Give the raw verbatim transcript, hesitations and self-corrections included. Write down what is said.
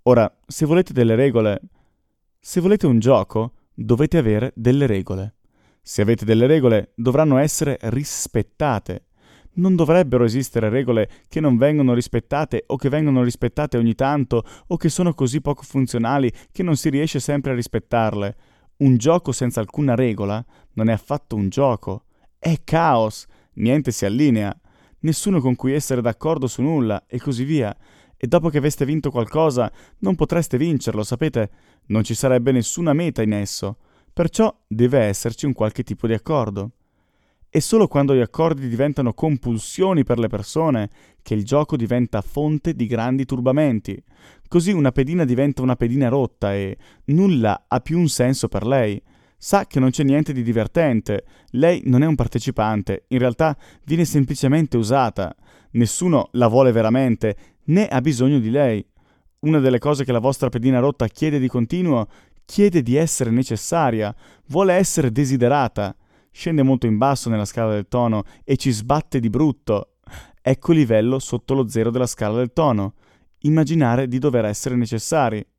Ora, se volete delle regole, se volete un gioco, dovete avere delle regole. Se avete delle regole, dovranno essere rispettate. Non dovrebbero esistere regole che non vengono rispettate o che vengono rispettate ogni tanto o che sono così poco funzionali che non si riesce sempre a rispettarle. Un gioco senza alcuna regola non è affatto un gioco. È caos, niente si allinea, nessuno con cui essere d'accordo su nulla e così via. E dopo che aveste vinto qualcosa non potreste vincerlo, sapete? Non ci sarebbe nessuna meta in esso. Perciò deve esserci un qualche tipo di accordo. È solo quando gli accordi diventano compulsioni per le persone che il gioco diventa fonte di grandi turbamenti. Così una pedina diventa una pedina rotta e nulla ha più un senso per lei. Sa che non c'è niente di divertente, lei non è un partecipante, in realtà viene semplicemente usata. Nessuno la vuole veramente, né ha bisogno di lei. Una delle cose che la vostra pedina rotta chiede di continuo, chiede di essere necessaria, vuole essere desiderata. Scende molto in basso nella scala del tono e ci sbatte di brutto. Ecco il livello sotto lo zero della scala del tono. Immaginare di dover essere necessari.